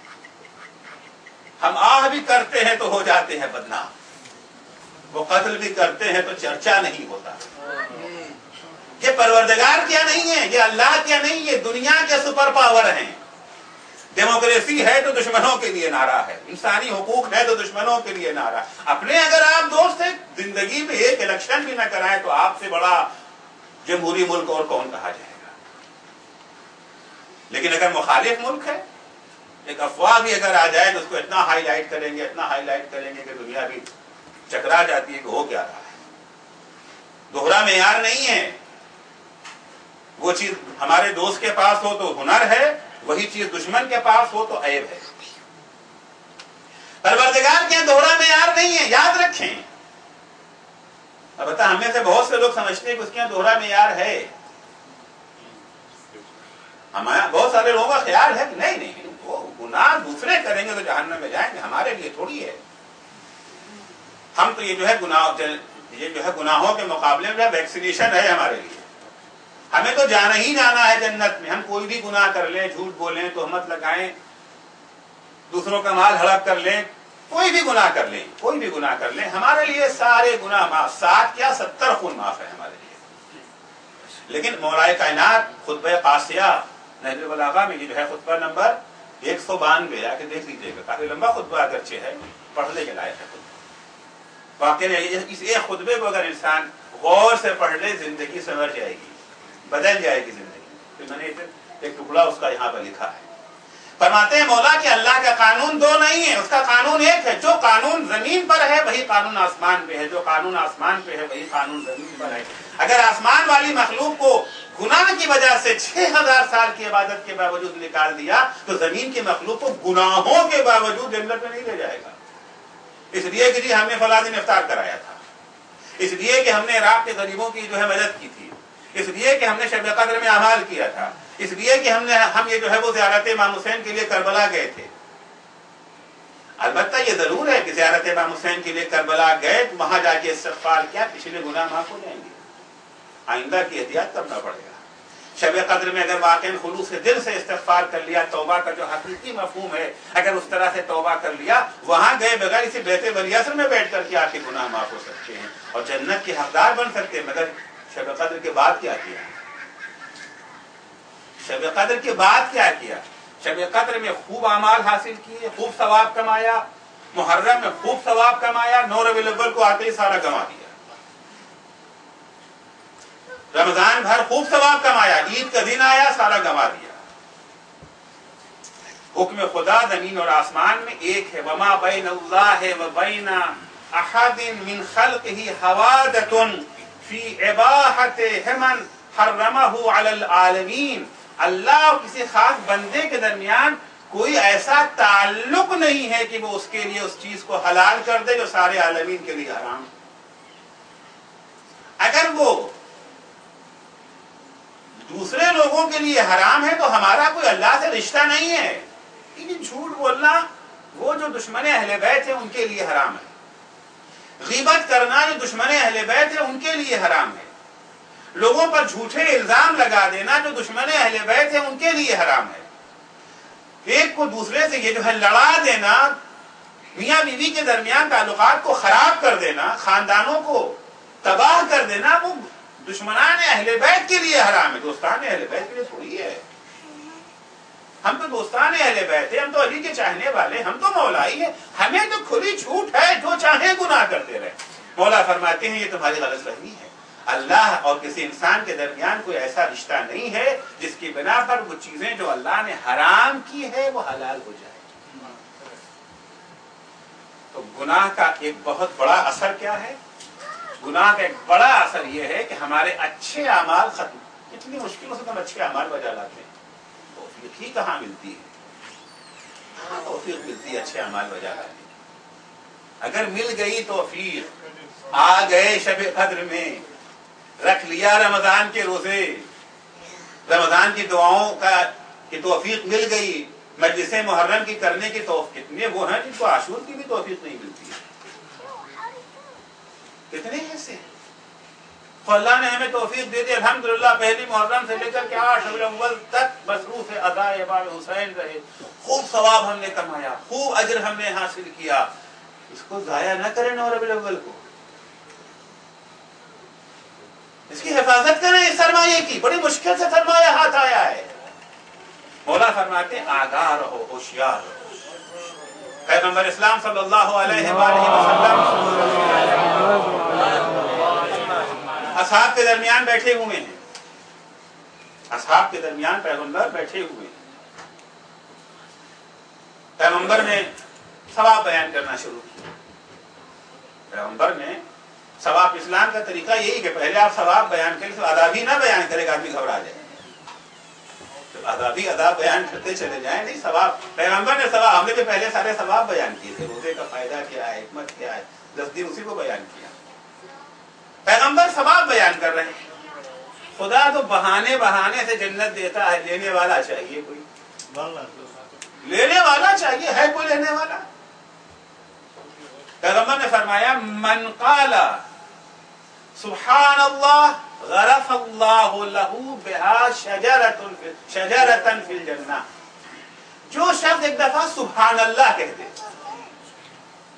ہم آہ بھی کرتے ہیں تو ہو جاتے ہیں بدنام، وہ قتل بھی کرتے ہیں تو چرچا نہیں ہوتا. یہ پروردگار کیا نہیں ہے، یہ اللہ کیا نہیں، یہ دنیا کے سپر پاور ہیں. ڈیموکریسی ہے تو دشمنوں کے لیے نعرہ ہے، انسانی حقوق ہے تو دشمنوں کے لیے نعرہ. اپنے اگر آپ دوست ہیں زندگی میں ایک الیکشن بھی نہ کرائیں تو آپ سے بڑا جمہوری ملک اور کون کہا جائے گا. لیکن اگر مخالف ملک ہے، ایک افواہ بھی اگر آ جائے تو اس کو اتنا ہائی لائٹ کریں گے، اتنا ہائی لائٹ کریں گے کہ دنیا بھی چکرا جاتی ہے کہ ہو کیا رہا ہے. دوہرا معیار نہیں ہے. وہ چیز ہمارے دوست کے پاس ہو تو ہنر ہے، وہی چیز دشمن کے پاس ہو تو عیب ہے. پروردگار کے دوہرا معیار نہیں ہے، یاد رکھیں. البتہ ہم میں سے بہت سے لوگ سمجھتے ہیں کہ اس کے دوہرا معیار ہے. ہمارا بہت سارے لوگوں کا خیال ہے کہ نہیں وہ گناہ دوسرے کریں گے تو جہنم میں جائیں گے، ہمارے لیے تھوڑی ہے. ہم تو یہ جو ہے گناہوں کے مقابلے میں ویکسینیشن ہے ہمارے لیے. ہمیں تو جانا ہی جانا ہے جنت میں. ہم کوئی بھی گناہ کر لیں، جھوٹ بولیں، تہمت لگائیں، دوسروں کا مال ہڑپ کر لیں، کوئی بھی گناہ کر لیں، ہمارے لیے سارے گناہ معاف. 7 کیا 70 خون معاف ہے ہمارے لیے. لیکن مولائے کائنات خطبہ قاسیہ نہج البلاغہ میں یہ جو ہے خطبہ نمبر 192 آ کے دیکھ لیجیے گا، کافی لمبا خطبہ اگرچہ ہے، پڑھنے کے لائق ہے خطبہ۔ واقعی اس ایک خطبے کو اگر انسان غور سے پڑھ لے زندگی سنور جائے گی، بدل جائے گی زندگی۔ پھر میں نے ایک ٹکڑا اس کا یہاں پر لکھا ہے۔ فرماتے ہیں مولا کہ اللہ کا قانون دو نہیں ہے، اس کا قانون ایک ہے۔ جو قانون زمین پر ہے وہی قانون آسمان پہ ہے، جو قانون آسمان پہ ہے وہی قانون زمین پر ہے۔ اگر آسمان والی مخلوق کو گناہ کی وجہ سے 6000 سال کی عبادت کے باوجود نکال دیا تو زمین کی مخلوق کو گناہوں کے باوجود جنت میں نہیں لے جائے گا۔ اس لیے کہ جی ہم نے فلاں دن افطار کرایا تھا، اس لیے کہ ہم نے عراق کے غریبوں کی جو ہے مدد کی تھی، اس لیے کہ ہم نے شب قدر میں اعمال کیا تھا، اس لیے کہ ہم یہ جو ہے وہ زیارت امام حسین کے لیے کربلا گئے تھے۔ البتہ یہ ضرور ہے کہ زیارت امام حسین کے لیے کربلا گئے تو وہاں جا کے استغفار کیا، پچھلے گناہ معاف ہو جائیں گے۔ آئندہ کی احتیاط کرنا پڑے گا۔ شب قدر میں اگر واقعی خلوص دل سے استغفار کر لیا، توبہ کا جو حقیقی مفہوم ہے اگر اس طرح سے توبہ کر لیا، وہاں گئے بغیر اسی بیت ولیعصر میں بیٹھ کر کے آپ کے گناہ معاف ہو سکتے ہیں اور جنت کے حقدار بن سکتے ہیں۔ مگر شب قدر کے بعد کیا کیا؟ شب قدر کے بعد کیا کیا؟ شب قدر میں خوب اعمال حاصل کیے، خوب ثواب کمایا، محرم میں خوب ثواب کمایا، 9 ربیع الاول کو آتے ہی سارا گنوا دیا، رمضان بھر خوب ثواب کمایا، عید کا دن آیا سارا گنوا دیا۔ حکم خدا زمین اور آسمان میں ایک ہے، وما بین اللہ و بین احد من خلقہ حوادۃ فی اباحۃ من حرمہ علی العالمین۔ اللہ اور کسی خاص بندے کے درمیان کوئی ایسا تعلق نہیں ہے کہ وہ اس کے لیے اس چیز کو حلال کر دے جو سارے عالمین کے لیے حرام۔ اگر وہ دوسرے لوگوں کے لیے حرام ہے تو ہمارا کوئی اللہ سے رشتہ نہیں ہے، کیونکہ جھوٹ بولنا وہ جو دشمن اہل بیت ہے ان کے لیے حرام ہے، غیبت کرنا جو دشمن اہل بیت ہے ان کے لیے حرام ہے، لوگوں پر جھوٹے الزام لگا دینا جو دشمن اہل بیت ہے ان کے لیے حرام ہے، ایک کو دوسرے سے یہ جو ہے لڑا دینا، میاں بیوی کے درمیان تعلقات کو خراب کر دینا، خاندانوں کو تباہ کر دینا، وہ دشمنان اہل بیت کے لیے حرام ہے، دوستان اہل بیت کے لیے تھوڑی ہے۔ ہم تو دوستان اہل بیت ہیں، ہم تو علی کے چاہنے والے، ہم تو مولائی ہیں، ہمیں تو کھلی چھوٹ ہے، جو چاہیں گناہ کرتے رہے۔ مولا فرماتے ہیں یہ تمہاری غلط فہمی ہے، اللہ اور کسی انسان کے درمیان کوئی ایسا رشتہ نہیں ہے جس کی بنا پر وہ چیزیں جو اللہ نے حرام کی ہے وہ حلال ہو جائے۔ تو گناہ کا ایک بہت بڑا اثر کیا ہے؟ گناہ کا ایک بڑا اثر یہ ہے کہ ہمارے اچھے اعمال ختم، اتنی مشکلوں سے ہم اچھے اعمال بجا لاتے ہیں، توفیق ہی کہاں ملتی ہے؟ کہاں توفیق ملتی ہے اچھے اعمال بجا لاتے ہیں؟ اگر مل گئی توفیق، آ گئے شب قدر میں، رکھ لیا رمضان کے روزے، رمضان کی دعاؤں کا کہ توفیق مل گئی، مجلس محرم کی کرنے کی توفیق، کتنے وہ ہیں جن کو عاشور کی بھی توفیق نہیں ملتی ہے، کتنے ایسے ہیں؟ تو اللہ نے ہمیں توفیق دے دی، الحمدللہ پہلی محرم سے لے کر کے 8 ربیع الاول تک مصروف ادائے باب حسین رہے، خوب ثواب ہم نے کمایا، خوب اجر ہم نے حاصل کیا، اس کو ضائع نہ کریں 9 ربیع الاول کو، اس کی حفاظت کریں، اس سرمایہ کی، بڑی مشکل سے سرمایہ ہاتھ آیا ہے۔ مولا فرماتے ہیں آگاہ رہو، ہوشیار رہو۔ پیغمبر اسلام صلی اللہ علیہ وآلہ وسلم اصحاب کے درمیان بیٹھے ہوئے ہیں، اصحاب کے درمیان پیغمبر بیٹھے ہوئے ہیں، پیغمبر نے ثواب بیان کرنا شروع کیا۔ پیغمبر نے ثواب، اسلام کا طریقہ یہی کہ پہلے آپ ثواب بیان کریں، آداب ہی نہ بیان کرے گا آدمی گھبرا جائے، آداب بیان کرتے چلے جائیں، نہیں ثواب، پیغمبر نے ثواب، ہم نے تو پہلے سارے ثواب بیان کیے تھے، روزے کا فائدہ کیا ہے، حکمت کیا ہے، 10 دن اسی کو بیان کیا۔ پیغمبر ثواب بیان کر رہے ہیں، خدا تو بہانے سے جنت دیتا ہے، لینے والا چاہیے، کوئی لینے والا چاہیے، ہے کوئی لینے والا؟ پیغمبر نے فرمایا من قال سبحان اللہ غرف اللہ لہ بہا شجرۃ فی الجنہ، جو شخص ایک دفعہ سبحان اللہ کہہ دے،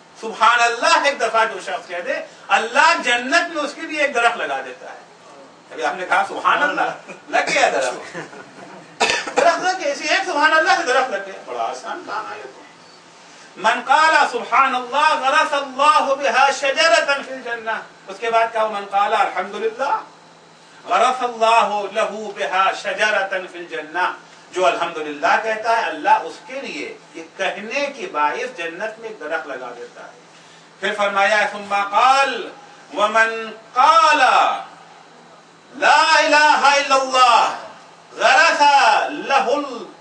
سبحان اللہ ایک دفعہ جو شخص کہہ دے، اللہ جنت میں اس کے لیے ایک درخت لگا دیتا ہے۔ ابھی آپ نے کہا سبحان اللہ، لگ گیا درخت. درخت لگ گیا، اسی ایک سبحان اللہ سے درخت لگ گیا. بڑا آسان کام ہے. من قال سبحان اللہ غرس اللہ بها شجرة فی الجنہ. اس کے بعد کہا من قال الحمدللہ غرس اللہ له بها شجرة فی الجنہ. جو الحمدللہ کہتا ہے اللہ اس کے لیے یہ کہنے کی باعث جنت میں ایک درخت لگا دیتا ہے. پھر فرمایا ثم قال ومن قال لا الہ الا اللہ غرس له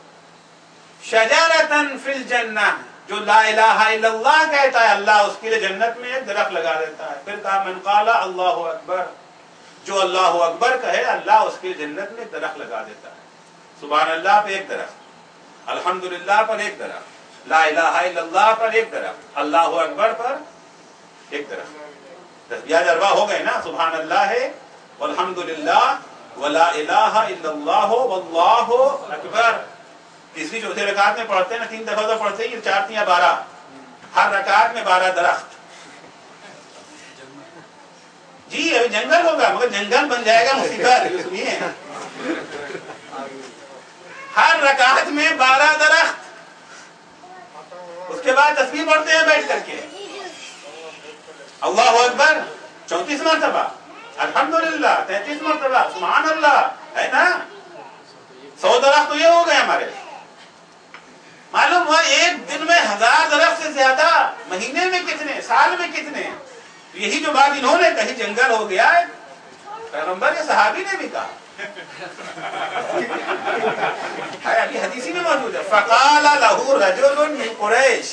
شجرة فی الجنہ. جو لا الہ الا اللہ کہتا ہے اللہ اس کے لیے جنت میں ایک درخت لگا دیتا ہے. پھر کہا من قال اللہ اکبر. جو اللہ اکبر کہے اللہ اس کے لیے جنت میں ایک درخت لگا دیتا ہے. سبحان اللہ پہ ایک درخت، الحمدللہ پر ایک درخت، لا الہ الا اللہ پر ایک درخت، اللہ اکبر پر ایک درخت. 10 ضربہ ہو گئے نا. سبحان اللہ ہے والحمدللہ ولا الہ الا اللہ واللہ اکبر. تیسری چوتھی رکعت میں پڑھتے ہیں نا 3 دفعہ تو پڑھتے ہی، 4 یا 12، ہر رکعت میں 12 درخت. جی ابھی جنگل ہوگا مگر جنگل بن جائے گا مصیبت. سنیے ہر رکعت میں 12 درخت. اس کے بعد تسبیح پڑھتے ہیں بیٹھ کر کے. اللہ اکبر 34 مرتبہ، الحمدللہ 33 مرتبہ، سبحان اللہ ہے نا. 100 درخت تو یہ ہو گئے ہمارے. معلوم ہوا ایک دن میں 1000 درخت سے زیادہ، مہینے میں کتنے، سال میں کتنے. یہی جو بات انہوں نے کہی جنگل ہو گیا ہے، پیغمبر کے صحابی نے بھی کہا ہے، ابھی حدیثی میں موجود ہے. فقال له رجل من قریش.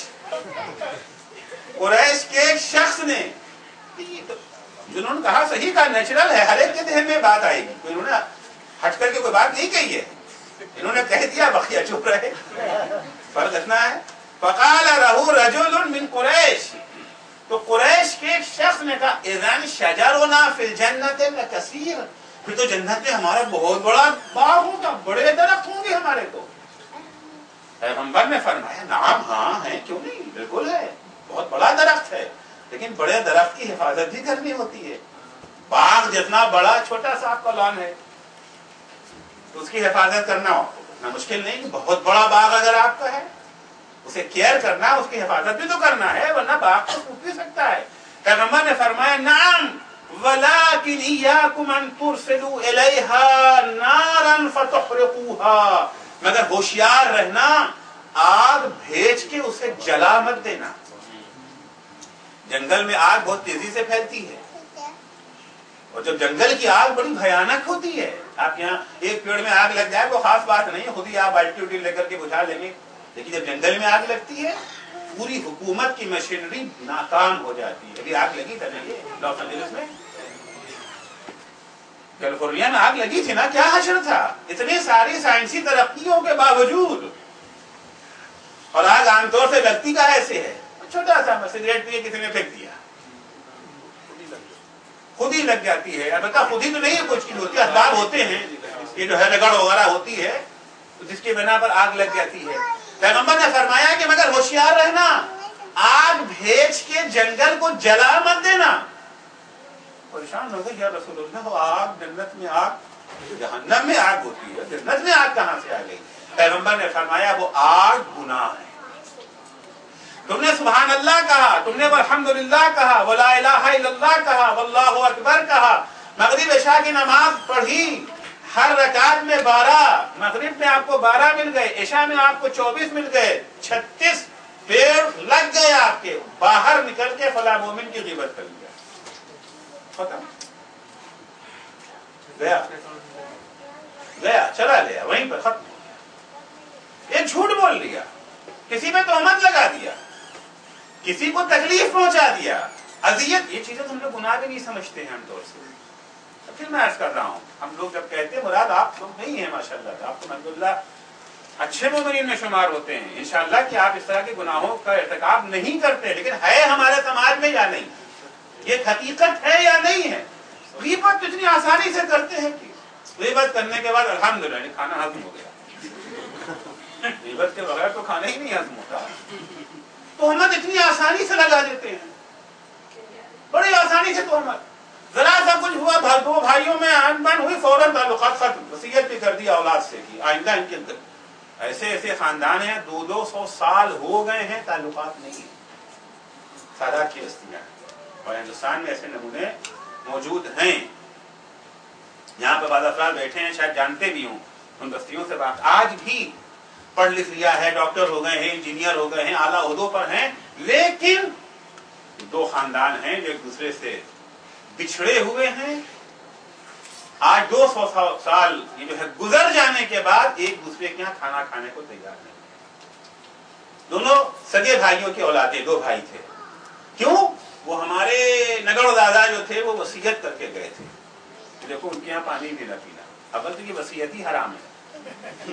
قریش کے ایک شخص نے، جنہوں نے کہا صحیح کہا، نیچرل ہے، ہر ایک کے ذہن میں بات آئے گی. انہوں نے ہٹ کر کے کوئی بات نہیں کہی ہے، انہوں نے کہہ دیا بقیہ چپ رہے. فرق اتنا ہے. فقال له رجل من قریش. تو قریش کے ایک شخص نے کہا اذن شجرنا فی الجنت لکثیر. پھر تو جنت میں ہمارا بہت بڑا باغ ہوگا، بڑے درخت ہوں گے ہمارے. تو پیغمبر نے فرمایا نعم ہاں ہے، کیوں نہیں، بالکل ہے، بہت بڑا درخت ہے، لیکن بڑے درخت کی حفاظت بھی کرنی ہوتی ہے. باغ جتنا بڑا، چھوٹا سا آپ کا لان ہے تو اس کی حفاظت کرنا اتنا مشکل نہیں. بہت بڑا باغ اگر آپ کا ہے اسے کیئر کرنا، اس کی حفاظت بھی تو کرنا ہے، ورنہ باغ تو ٹوٹ بھی سکتا ہے. پیغمبر نے فرمایا نعم ولكن إياكم أن ترسلوا إليها نارا فتحرقوها. مگر ہوشیار رہنا، آگ بھیج کے اسے جلا مت دینا. جنگل میں آگ بہت تیزی سے پھیلتی ہے، اور جب جنگل کی آگ بڑی بھیانک ہوتی ہے. آپ یہاں ایک پیڑ میں آگ لگ جائے وہ خاص بات نہیں، خود ہی آپ بالٹی لے کر کے بجھا لیں گے. لیکن جب جنگل میں آگ لگتی ہے پوری حکومت کی مشینری ناکام ہو جاتی ہے. ابھی آگ لگی تھا نا یہ لاس اینجلس میں، کیلیفورنیا میں آگ لگی تھی نا، کیا حشر تھا اتنی ساری سائنسی ترقیوں کے باوجود. اور آگ عام طور سے لگتی کا ایسے ہے، چھوٹا سا سگریٹ پیے کسی نے پھینک دیا خود ہی لگ جاتی ہے. البتہ خود ہی تو نہیں کچھ چیز ہوتی، اسباب ہوتے ہیں، یہ جو ہے رگڑ وغیرہ ہوتی ہے جس کی بنا پر آگ لگ جاتی ہے. پیغمبر نے فرمایا کہ مگر ہوشیار رہنا، آگ بھیج کے جنگل کو جلا مت دینا. پریشان ہو گئے یا رسول اللہ، آگ جنت میں، آگ جہنم میں آگ ہوتی ہے، جنت میں آگ کہاں سے آ گئی؟ پیغمبر نے فرمایا وہ آگ گناہ ہے. تم نے سبحان اللہ کہا، تم نے الحمدللہ کہا، ولا الہ الا اللہ کہا، واللہ اکبر کہا، مغرب عشاء کی نماز پڑھی، ہر رکعت میں 12، مغرب میں آپ کو 12 مل گئے، عشاء میں آپ کو 24 مل گئے، 36 پیڑ لگ گئے آپ کے. باہر نکل کے فلاں مومن کی غیبت کر لیا، ختم، گیا چلا لیا، وہیں پر ختم. ایک جھوٹ بول لیا، کسی پہ تہمت لگا دیا، کسی کو تکلیف پہنچا دیا، اذیت. یہ چیزیں ہم لوگ گناہ بھی نہیں سمجھتے ہیں عام طور سے. پھر میں عرض کر رہا ہوں، ہم لوگ جب کہتے ہیں مراد آپ لوگ نہیں ہیں، ماشاءاللہ آپ تو الحمدللہ اچھے مومنین میں شمار ہوتے ہیں انشاءاللہ کہ آپ اس طرح کے گناہوں کا ارتکاب نہیں کرتے، لیکن ہے ہمارے سماج میں یا نہیں، یہ حقیقت ہے یا نہیں ہے. غیبت اتنی آسانی سے کرتے ہیں کہ غیبت کرنے کے بعد الحمدللہ کھانا ہضم ہو گیا. غیبت کے بغیر تو کھانا ہی نہیں ہضم ہوتا. تہمت اتنی آسانی سے لگا دیتے ہیں، بڑی آسانی سے تہمت. ذرا سا कुछ हुआ, दो भाइयों में अनबन हुई, फौरन ताल्लुकात खत्म, वसीयत भी कर दिया औलाद से कि आइंदा इनके ऐसे ऐसे खानदान हैं 200 साल हो गए हैं ताल्लुकात नहीं है, सादात की बस्तियां हैं। और हिंदुस्तान में ऐसे नमूने मौजूद हैं। यहाँ पे बाद अफराद बैठे हैं, शायद जानते भी हों उन बस्तियों से बात, आज भी पढ़ लिख लिया है, डॉक्टर हो गए हैं, इंजीनियर हो गए हैं, आला ओहदों पर हैं, लेकिन दो खानदान हैं जो एक दूसरे से बिछड़े हुए हैं। आज 200 साल ये जो है गुजर जाने के बाद एक दूसरे के यहाँ खाना खाने को तैयार नहीं। दोनों सगे भाइयों की औलादे, दो भाई थे। क्यों? वो हमारे नगड़ दादा जो थे वो वसीयत करके गए थे, देखो उनके यहाँ पानी भी न पीना। अब तो ये वसीयत ही हराम है।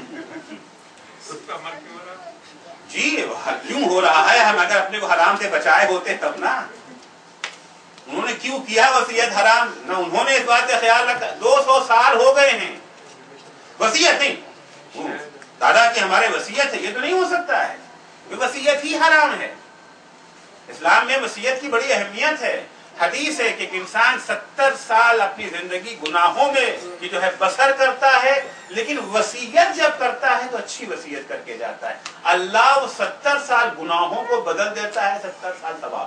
जी क्यों हो रहा है? हम अगर अपने को हराम से बचाए होते तब ना। उन्होंने क्यों किया वसीयत हराम? ना उन्होंने इस बात का ख्याल रखा। 200 साल हो गए हैं, वसीयत नहीं, दादा की हमारे वसीयत है, ये तो नहीं हो सकता है, ये वसीयत ही हराम है। इस्लाम में वसीयत की बड़ी अहमियत है। हदीस है कि इंसान 70 साल अपनी जिंदगी गुनाहों में की जो है बसर करता है, लेकिन वसीयत जब करता है तो अच्छी वसीयत करके जाता है। अल्लाह वो 70 साल गुनाहों को बदल देता है 70 साल सवाब।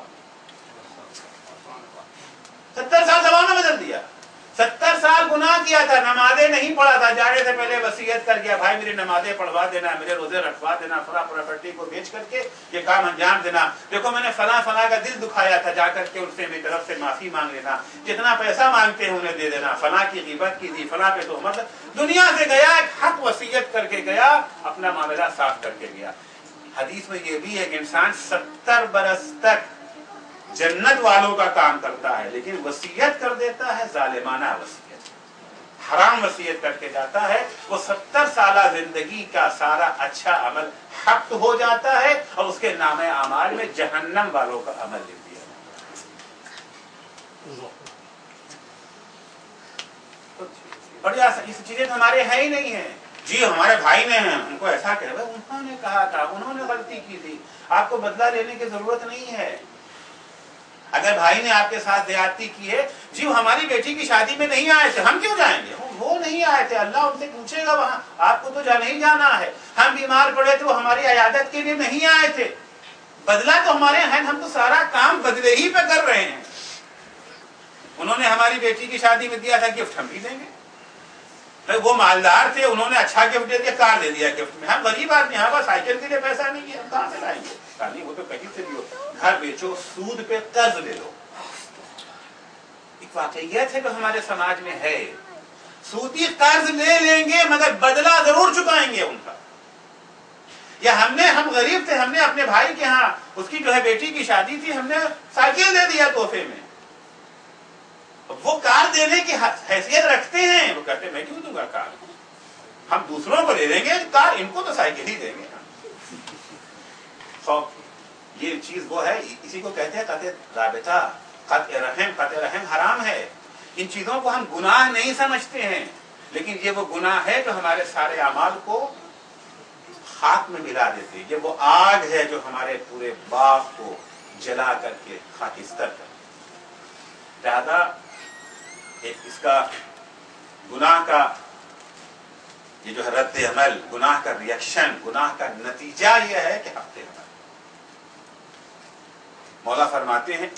70 साल सवाब में बदल दिया। 70 साल गुनाह किया था, नमाजें नहीं पढ़ा था, जाने से पहले वसीयत कर गया, भाई मेरी नमाजें पढ़वा देना, मेरे रोजे रखवा देना, फला प्रॉपर्टी को बेच करके ये काम अंजाम देना, देखो मैंने फला फला का दिल दुखाया था, जाकर के उनसे मेरी तरफ से माफी मांग लेना, जितना पैसा मांगते हैं उन्हें दे देना, फला की गिबत की थी, फला पे तो मतलब दुनिया से गया, एक हक वसीयत करके गया, अपना मामला साफ करके गया। हदीस में ये भी है कि इंसान 70 बरस तक जन्नत वालों का काम करता है, लेकिन वसीयत कर देता है जालिमाना वसीयत, हराम वसीयत करके जाता है, वो 70 साल जिंदगी का सारा अच्छा अमल हक हो जाता है और उसके नामे अमाल में जहन्नम वालों का अमल लिख दिया जाता है। बढ़िया, इस चीजें तो हमारे है ही नहीं है। जी हमारे भाई ने हैं, उनको ऐसा कह, उन्होंने कहा था, उन्होंने गलती की थी, आपको बदला लेने की जरूरत नहीं है। अगर भाई ने आपके साथ ज्यादती की है, जी वो हमारी बेटी की शादी में नहीं आए थे, हम क्यों जाएंगे? वो नहीं आए थे, अल्लाह उनसे पूछेगा वहां, आपको तो नहीं जाना है। हम बीमार पड़े थे, वो हमारी इयादत के लिए नहीं आए थे, बदला तो हमारे हैं, हम तो सारा काम बदले ही पे कर रहे हैं। उन्होंने हमारी बेटी की शादी में दिया था गिफ्ट, हम भी देंगे। वो मालदार थे, उन्होंने अच्छा गिफ्ट दे दिया, कार दे दिया गिफ्ट में। हम गरीब आदमी, यहाँ पर साइकिल के लिए पैसा नहीं है, हम कहाँ से लाएंगे? नहीं, वो तो कहीं से भी हो, घर बेचो, सूद पे कर्ज ले लो। एक वाकईयत है जो हमारे समाज में है, सूदी कर्ज ले लेंगे मगर बदला जरूर चुकाएंगे उनका। या हम गरीब थे, हमने अपने भाई के यहाँ उसकी जो है बेटी की शादी थी, हमने साइकिल दे दिया तोहफे में, वो कार देने की हैसियत रखते हैं, वो कहते हैं मैं क्यों दूंगा कार, हम दूसरों को दे देंगे कार, इनको तो साइकिल ही देंगे। ये चीज वो है, इसी को कहते हैं राबिता, कत्ए रहम हराम है। इन चीजों को हम गुनाह नहीं समझते हैं, लेकिन ये वो गुनाह है जो हमारे सारे अमाल को खाक में मिला देते हैं। ये वो आग है जो हमारे पूरे बाप को जला करके खाकिस्तर कर ज्यादा। इसका गुनाह का ये जो है रद्द अमल, गुनाह का रिएक्शन, गुनाह का नतीजा ये है कि हफ्ते मौला फरमाते हैं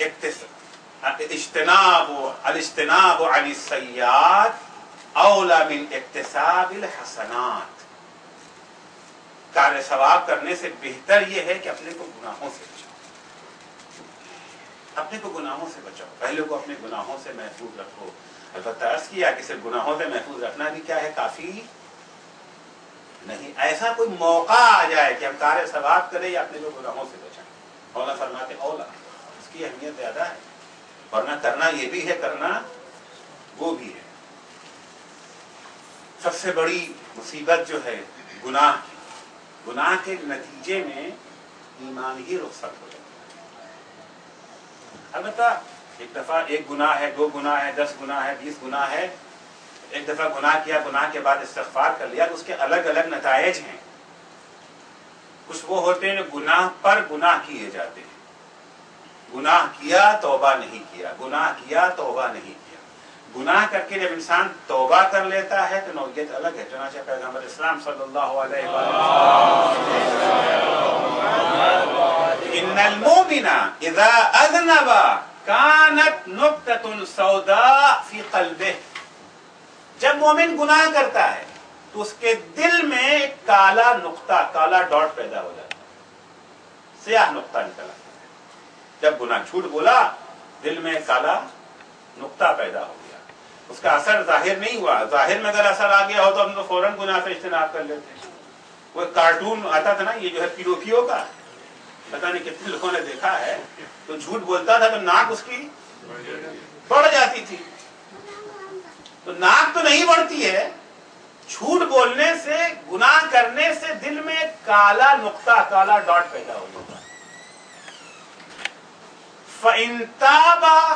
इज्तिनाब अनिस्सय्यात औला मिन इक्तिसाबिल हसनात। कार्य सवाब करने से बेहतर ये है कि अपने को गुनाहों से बचाओ, अपने को गुनाहों से बचाओ, पहले को अपने गुनाहों से महफूज रखो। अलबत्ता अर्ज किया कि सिर्फ गुनाहों से महफूज रखना भी क्या है, काफी नहीं। ऐसा कोई मौका आ जाए कि हम कार्य सवाब करें या अपने को गुनाहों से बचाएं, मौला फरमाते औला, उसकी अहमियत ज्यादा है। वरना करना ये भी है, करना वो भी है। सबसे बड़ी मुसीबत जो है गुनाह की, गुनाह के नतीजे में ईमान ही रुखसत हो जाता है। अलबत्ता एक दफा एक गुनाह है, 2 गुनाह है, 10 गुनाह है, 20 गुनाह है, एक दफा गुनाह किया, गुनाह के बाद इस्तिग़फ़ार कर लिया, तो उसके अलग अलग नताइज हैं। कुछ वो होते हैं गुनाह पर गुनाह किए जाते हैं, गुनाह किया तौबा नहीं किया, गुनाह किया तौबा नहीं किया। گناہ کر کے جب انسان توبہ کر لیتا ہے تو نوعیت الگ ہے. چنانچہ پیغمبر اسلام صلی اللہ علیہ وسلم ان المؤمن اذا اذنب كانت نقطة سوداء في قلبه، جب مومن گناہ کرتا ہے تو اس کے دل میں ایک کالا نقطہ، کالا ڈاٹ پیدا ہو جاتا ہے، سیاہ نقطہ نکل آتا ہے. جب گناہ جھوٹ بولا دل میں کالا نقطہ پیدا ہو گیا، اس کا اثر ظاہر نہیں ہوا. ظاہر میں اگر اثر آ گیا ہو تو ہم تو فوراً گناہ سے اجتناب کر لیتے ہیں. وہ کارٹون آتا تھا نا، یہ جو ہے پینوکیو کا، پتہ نہیں کتنے لوگوں نے دیکھا ہے، تو جھوٹ بولتا تھا تو ناک اس کی بڑھ جاتی تھی. تو ناک تو نہیں بڑھتی ہے، جھوٹ بولنے سے، گناہ کرنے سے دل میں کالا نقطہ، کالا ڈاٹ پیدا ہو جاتا ہے. فَإِن تَابَ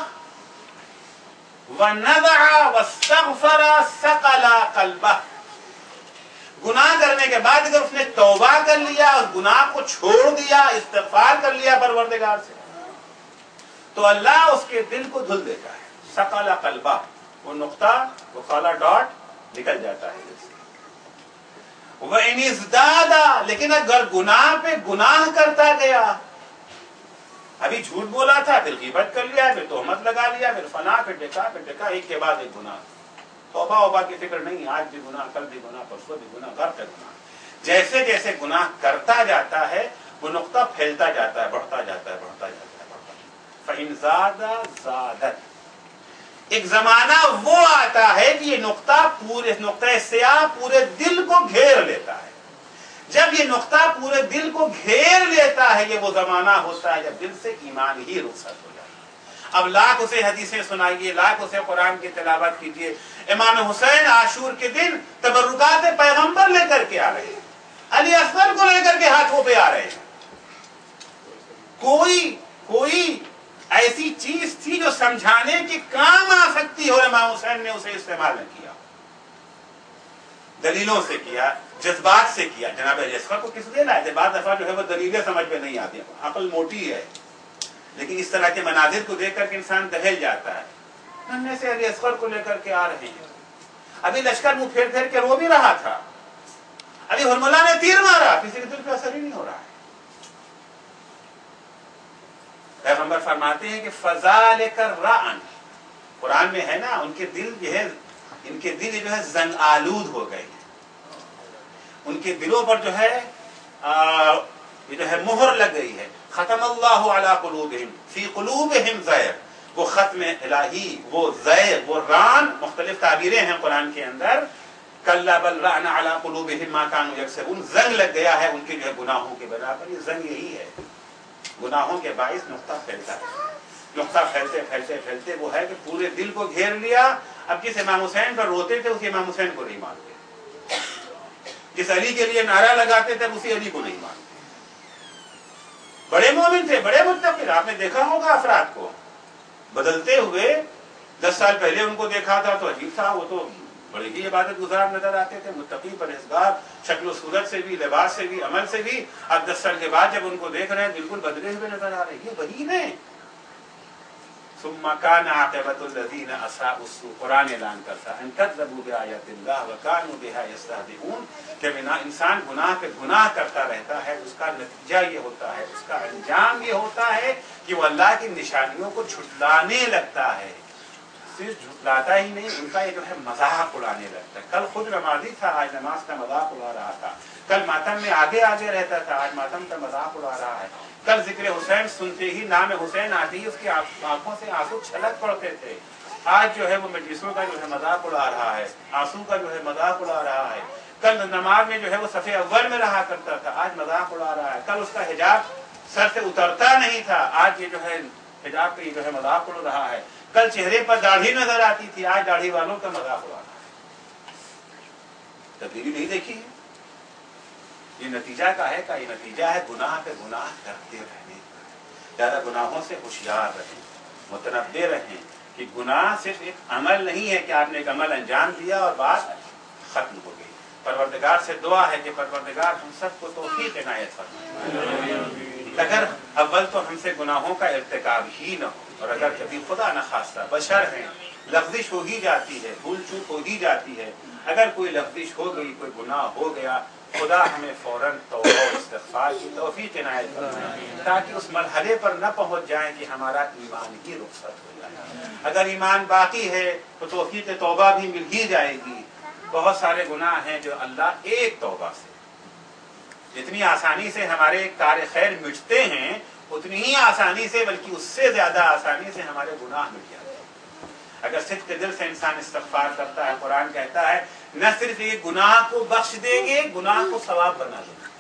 وَنَذَعَ وَاسْتَغْفَرَ سَقَلَ قَلْبَهُ، گناہ کرنے کے بعد اگر اس نے توبہ کر لیا، اس گناہ کو چھوڑ دیا، استغفار کر لیا پروردگار سے، تو اللہ اس کے دل کو دھل دیتا ہے. سقل قلبہ، وہ نقطہ، وہ کالا ڈاٹ نکل جاتا ہے. وَإِنِ ازْدَادَ، لیکن اگر گناہ پہ گناہ کرتا گیا، ابھی جھوٹ بولا تھا، پھر غیبت کر لیا، پھر تہمت لگا لیا، پھر فنا، پھر ڈکا، ایک کے بعد ایک گناہ. توبہ کی فکر نہیں، آج بھی گناہ، کل بھی گناہ، پرسوں بھی گناہ، گھر پہ گناہ. جیسے جیسے گناہ کرتا جاتا ہے وہ نقطہ پھیلتا جاتا ہے، بڑھتا جاتا ہے، بڑھتا جاتا ہے، بڑھتا جاتا ہے. فَإِن زَادَ زَادَتْ، ایک زمانہ وہ آتا ہے کہ یہ نقطہ، پورے نقطہ سیاہ پورے دل کو گھیر لیتا ہے. جب یہ نقطہ پورے دل کو گھیر لیتا ہے، یہ وہ زمانہ ہوتا ہے جب دل سے ایمان ہی رخصت ہو جاتا ہے. اب لاکھ اسے حدیثیں سنائیے، لاکھ اسے قرآن کی تلاوت کیجیے. امام حسین عاشور کے دن تبرکات پیغمبر لے کر کے آ رہے ہیں، علی اصغر کو لے کر کے ہاتھوں پہ آ رہے ہیں. کوئی ایسی چیز تھی جو سمجھانے کے کام آ سکتی ہو، امام حسین نے اسے استعمال نہ کیا. دلیلوں سے کیا، جذبات سے کیا. جناب علی اصغر کو کس لیے لائے تھے؟ بعض دفعہ جو ہے وہ دلیلیں سمجھ میں نہیں آتی، عقل موٹی ہے، لیکن اس طرح کے مناظر کو دیکھ کر کے انسان دہل جاتا ہے. ننھے سے علی اصغر کو لے کر کے آ رہے ہیں، ابھی لشکر منہ پھیر پھیر کے رو بھی رہا تھا، ابھی ہرملا نے تیر مارا، کسی کے دل پہ اثر ہی نہیں ہو رہا ہے. پیغمبر فرماتے ہیں کہ فَذَلِكَ الرَّعْنُ، قرآن میں ہے نا، ان کے دل جو ہے زنگ آلود ہو گئے ہیں، ان کے دلوں پر جو ہے یہ جو ہے مہر لگ گئی ہے. ختم اللہ علی قلوبہم فی قلوبہم زیغ، وہ ختم الہی، وہ زیغ، وہ ران، مختلف تعبیریں ہیں قرآن کے اندر. کلا بل ران علی قلوبہم ما کانوا یکسبون، زنگ لگ گیا ہے ان کے جو ہے گناہوں کے بنا پر. یہ زنگ یہی ہے، گناہوں کے باعث نقطہ پھیلتا ہے. نقطہ پھیلتے پھیلتے پھیلتے وہ ہے کہ پورے دل کو گھیر لیا. اب جس امام حسین پر روتے تھے اسی امام حسین کو نہیں مانتے، جس علی کے لیے نعرہ لگاتے تھے اسی علی کو نہیں مانتے. بڑے مومن تھے، بڑے متقی، آپ نے دیکھا ہوگا افراد کو بدلتے ہوئے. 10 سال پہلے ان کو دیکھا تھا تو عجیب تھا، وہ تو بڑے ہی عبادت گزار نظر آتے تھے، متقی، پرہیزگار، شکل و صورت سے بھی، لباس سے بھی، عمل سے بھی. اب 10 سال کے بعد جب ان کو دیکھ رہے ہیں بالکل بدلے ہوئے نظر آ رہے ہیں. یہ وہی ہیں. ثم كان عاقبة الذين اساءوا السوء، قرآن اعلان کرتا ہے ان كذبوا بآيات الله وكانوا بها يستهزئون، کہ انسان گناہ پہ گناہ کرتا رہتا ہے، اس کا نتیجہ یہ ہوتا ہے، اس کا انجام یہ ہوتا ہے کہ وہ اللہ کی نشانیوں کو جھٹلانے لگتا ہے. صرف جھٹلاتا ہی نہیں، ان کا یہ جو ہے مذاق اڑانے لگتا ہے. کل خود نمازی تھا، آج نماز کا مذاق اڑا رہا تھا. کل ماتم میں آگے رہتا تھا، آج ماتم کا مذاق اڑا رہا ہے. کل ذکر حسین سنتے ہی، نام حسین آتے ہی اس کی آنکھوں سے آنسو چھلک پڑتے تھے. آج جو ہے وہ مجلسوں کا جو ہے مذاق اڑا رہا ہے، آنسو کا جو ہے مذاق اڑا رہا ہے. کل نماز میں جو ہے وہ صف اول میں رہا کرتا تھا، آج مذاق اڑا رہا ہے. کل اس کا حجاب سر سے اترتا نہیں تھا، آج یہ جو ہے حجاب کا یہ جو ہے مذاق اڑ رہا ہے. کل چہرے پر داڑھی نظر آتی تھی، آج داڑھی والوں کا مذاق اڑا رہا ہے. تبدیلی نہیں دیکھی ہے. یہ نتیجہ کا ہے کہ یہ نتیجہ ہے گناہ پہ گناہ کرتے رہنے. زیادہ گناہوں سے ہوشیار رہیں، متنبہ رہیں کہ گناہ صرف ایک عمل نہیں ہے کہ آپ نے ایک عمل انجام دیا اور بات ختم ہو گئی. پروردگار سے دعا ہے کہ پروردگار ہم سب کو توفیق عنایت فرمائے. اگر اول تو ہم سے گناہوں کا ارتکاب ہی نہ ہو، اور اگر کبھی خدا نخواستہ بشر ہیں لفظش ہو ہی جاتی ہے، بھول چوک ہو ہی جاتی ہے، اگر کوئی لفظش ہو گئی، کوئی گناہ ہو گیا، خدا ہمیں فوراً توبہ و استغفار کی توفیق عنایت فرمائے تاکہ اس مرحلے پر نہ پہنچ جائیں کہ ہمارا ایمان ہی رخصت ہو جائے۔ اگر ایمان باقی ہے تو توفیق توبہ بھی مل ہی جائے گی۔ بہت سارے گناہ ہیں جو اللہ ایک توبہ سے، جتنی آسانی سے ہمارے کار خیر مٹتے ہیں اتنی ہی آسانی سے، بلکہ اس سے زیادہ آسانی سے ہمارے گناہ مٹ جاتے ہیں۔ اگر صدق دل سے انسان استغفار کرتا ہے، قرآن کہتا ہے نہ صرف یہ گناہ کو بخش دیں گے، گناہ کو ثواب بنا دیں گے،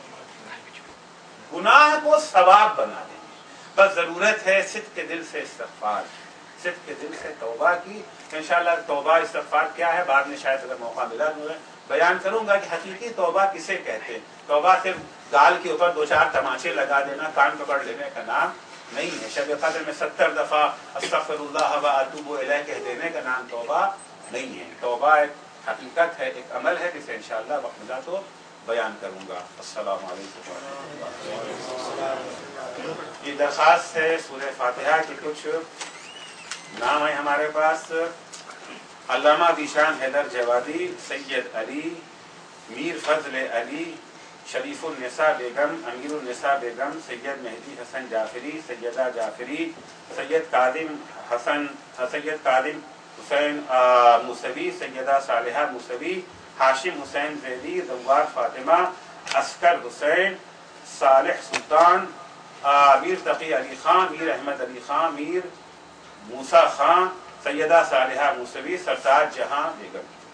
گناہ کو ثواب بنا دیں گے۔ بس ضرورت ہے صدق دل سے استغفار، صدق دل سے توبہ کی۔ انشاءاللہ توبہ استغفار کیا ہے بعد میں شاید اگر موقع ملا تو بیان کروں گا کہ حقیقی توبہ کسے کہتے ہیں۔ توبہ صرف گال کے اوپر 2-4 تماچے لگا دینا، کان پکڑ لینے کا نام نہیں ہے۔ شب قدر میں 70 دفعہ استغفر اللہ و اتوب الیہ کہہ دینے کا نام توبہ نہیں ہے۔ توبہ ایک حقیقت ہے، ایک عمل ہے جسے انشاءاللہ وقت ملا تو بیان کروں گا۔ السلام علیکم ورحمۃ اللہ۔ یہ درخواست ہے سورہ فاتحہ کے کچھ نام ہیں ہمارے پاس: علامہ ذیشان حیدر جوادی، سید علی، میر فضل علی، شریف النساء بیگم، امیر النساء بیگم، سید مہدی حسن جعفری، سیدہ جعفری، سید کاظم حسین موسوی، سیدہ صالحہ موسوی، ہاشم حسین زیدی، زوار فاطمہ، عسکر حسین، صالح سلطان، میر تقی علی خان، میر احمد علی خان، میر موسیٰ خان، سیدہ صالحہ موسوی، سرتاج جہاں بیگم۔